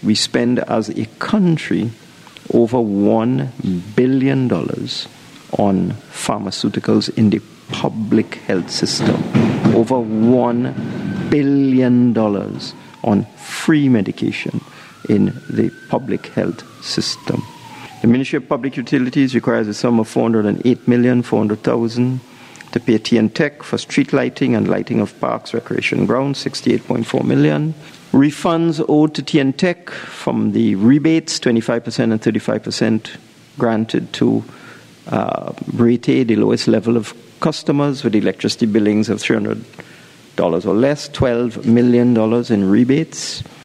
we spend as a country over $1 billion on pharmaceuticals in the public health system. Over $1 billion on free medication in the public health system. The Ministry of Public Utilities requires a sum of $408,400,000 to pay TNTech for street lighting and lighting of parks, recreation grounds, $68.4 million. Refunds owed to TNTech from the rebates, 25% and 35% granted to rate A, the lowest level of customers with electricity billings of $300 or less, $12 million in rebates.